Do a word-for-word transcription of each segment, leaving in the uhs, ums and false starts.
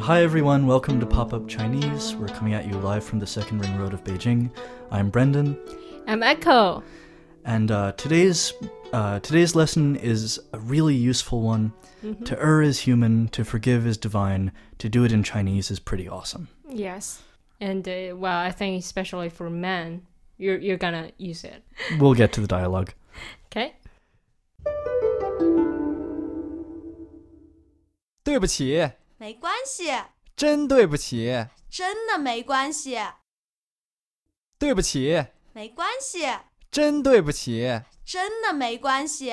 Hi everyone, welcome to Pop-Up Chinese. We're coming at you live from the second ring road of Beijing. I'm Brendan. I'm Echo. And uh, today's uh, today's lesson is a really useful one. Mm-hmm. To err is human, to forgive is divine, to do it in Chinese is pretty awesome. Yes. And, uh, well, I think especially for men, you're, you're gonna use it. We'll get to the dialogue. Okay. 对不起， 没关系， 真对不起， 真的没关系， 对不起， 没关系， 真对不起。 真的没关系。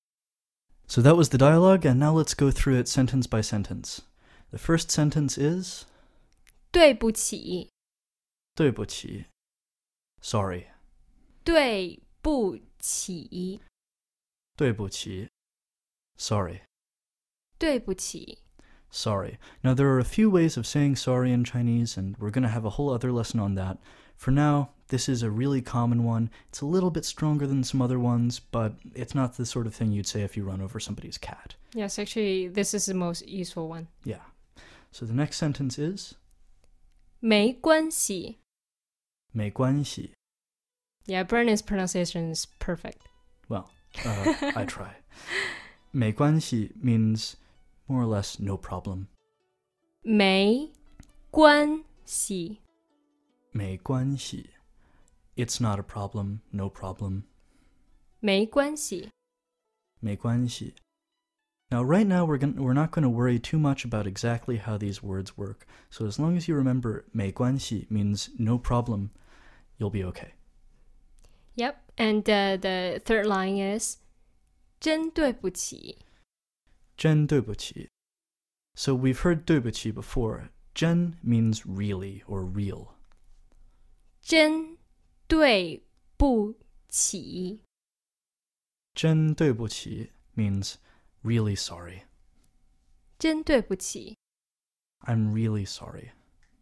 So that was the dialogue, and now let's go through it sentence by sentence. The first sentence is 对不起， 对不起 Sorry. 对不起， 对不起 Sorry. 对不起。 Sorry. Now, there are a few ways of saying sorry in Chinese, and we're going to have a whole other lesson on that. For now, this is a really common one. It's a little bit stronger than some other ones, but it's not the sort of thing you'd say if you run over somebody's cat. Yes, actually, this is the most useful one. Yeah. So the next sentence is 没关系。 没关系 Yeah, Brennan's pronunciation is perfect. Well, uh, I try. 没关系 means more or less no problem. 没关系。 没关系 It's not a problem, no problem. 没关系。 没关系 Now, right now, we're gonna, we're not going to worry too much about exactly how these words work. So as long as you remember 没关系 means no problem, you'll be okay. Yep, and uh, the third line is 真对不起。 真对不起 So we've heard 对不起 before. 真 means really or real. 真对不起。 真对不起 means really sorry. 真对不起。 I'm really sorry.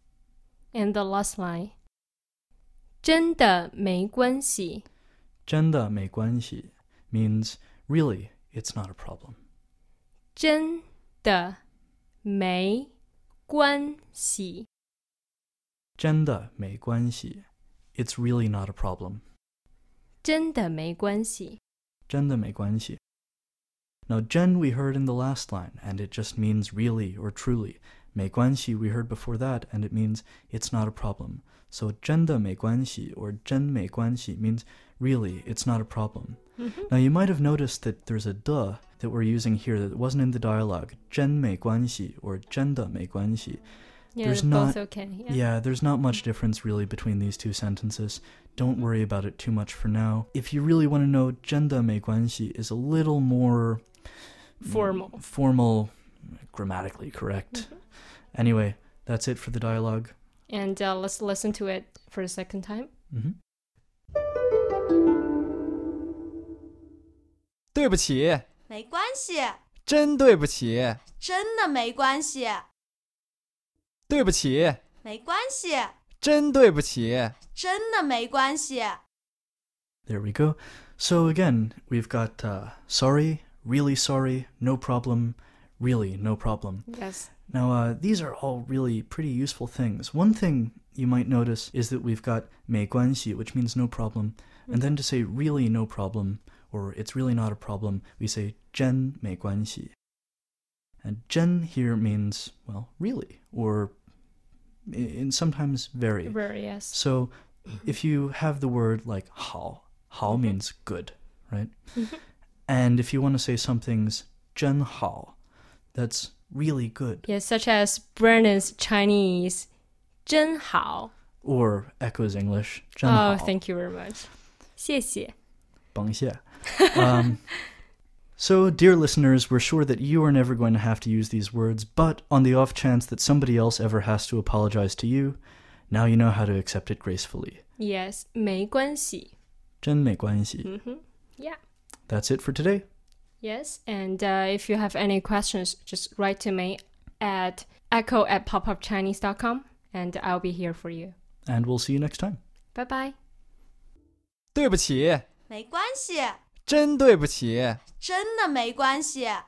And the last line 真的没关系。 真的没关系 means really it's not a problem. 真的没关系。 真的没关系 It's really not a problem. 真的没关系。 真的没关系 Now, 真 we heard in the last line, and it just means really or truly. 没关系 we heard before that, and it means it's not a problem. So 真的没关系 or 真没关系 means really it's not a problem. Mm-hmm. Now, you might have noticed that there's a de that we're using here that wasn't in the dialogue. 真没关系 or 真的没关系 Yeah, There's they're not, both okay. Yeah. yeah, there's not much difference really between these two sentences. Don't worry about it too much for now. If you really want to know, 真的没关系 is a little more Formal. formal, grammatically correct. Mm-hmm. Anyway, that's it for the dialogue. And uh, let's listen to it for the second time. Mm-hmm. 对不起， 没关系， 真对不起， 真的没关系， 对不起， 没关系， 真对不起。 真的没关系。 There we go. So again, we've got uh, sorry, really sorry, no problem, really no problem. Yes. Now, uh, these are all really pretty useful things. One thing you might notice is that we've got 没关系, which means no problem, mm-hmm. and then to say really no problem, or it's really not a problem, we say 真没关系. And 真 here means, well, really, or in sometimes very. Very, yes. So if you have the word like 好, 好 mm-hmm. means good, right? Mm-hmm. And if you want to say something's 真好, that's really good. Yes, such as Brennan's Chinese 真好. Or Echo's English 真 Oh, 好. thank you very much. 谢谢. 甭谢. um, so, dear listeners, we're sure that you are never going to have to use these words, but on the off chance that somebody else ever has to apologize to you, now you know how to accept it gracefully. Yes, 没关系. 真没关系. Mm-hmm. Yeah. That's it for today. Yes, and uh, if you have any questions, just write to me at echo at popupchinese dot com, and I'll be here for you. And we'll see you next time. Bye-bye. 对不起， 没关系， 真对不起。 真的没关系。